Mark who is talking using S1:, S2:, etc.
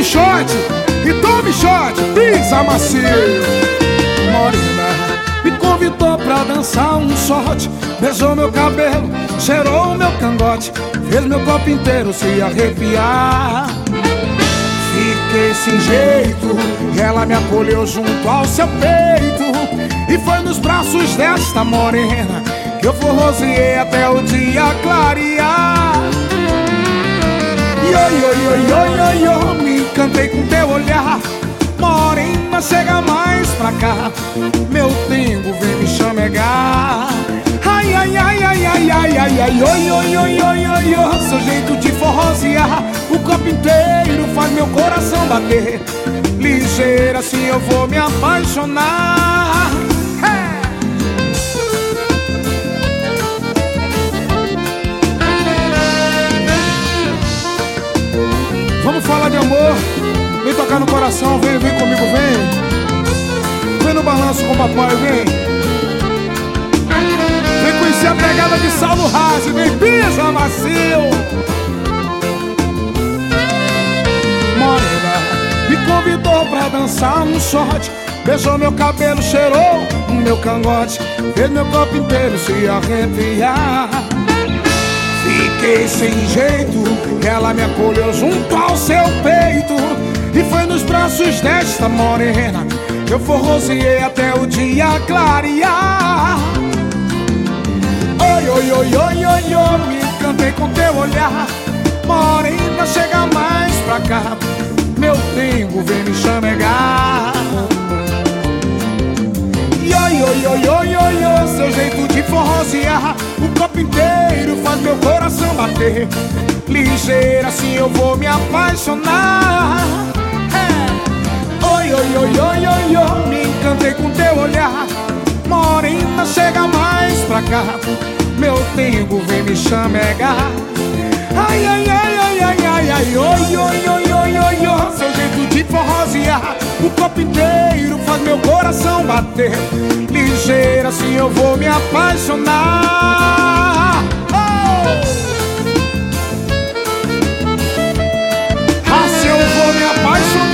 S1: shot e tome shot, pisa macio. Morena me convidou pra dançar um shot, beijou meu cabelo, cheirou meu cangote, fez meu corpo inteiro se arrepiar. Fiquei sem jeito e ela me acolheu junto ao seu peito, e foi nos braços desta morena que eu forroseei até o dia clarear. Yo, me encantei com teu olhar. Morena, chega mais pra cá, meu tempo vem me chamegar. Ai, ai, ai, ai, ai, ai, ai, ai, oi, seu jeito de forrosear, o corpo inteiro faz meu coração bater. Ligeira, assim eu vou me apaixonar. Vamos falar de amor, vem tocar no coração, vem comigo, vem. Vem no balanço com o papai, vem. Vem conhecer a pegada de Saulo Razi, vem, pisa macio. Morena me convidou pra dançar um shot, beijou meu cabelo, cheirou o meu cangote, fez meu corpo inteiro se arrepiar. Fiquei sem jeito, ela me acolheu junto ao seu peito, e foi nos braços desta morena que eu forroseei até o dia clarear. Oi, me encantei com teu olhar. Morena, chega mais pra cá, meu tempo vem me chamegar. Oi, seu jeito de forrosear, o corpo inteiro faz meu coração bater. Ligeira, assim eu vou me apaixonar. Oi, me encantei com teu olhar. Morena, chega mais pra cá, meu tempo vem me chamegar. Ai, ai, ai, ai, ai, ai, ai, oi, seu jeito de forrosear, o corpo inteiro faz meu coração bater. Ligeira, assim eu vou me apaixonar. Assim eu vou me apaixonar.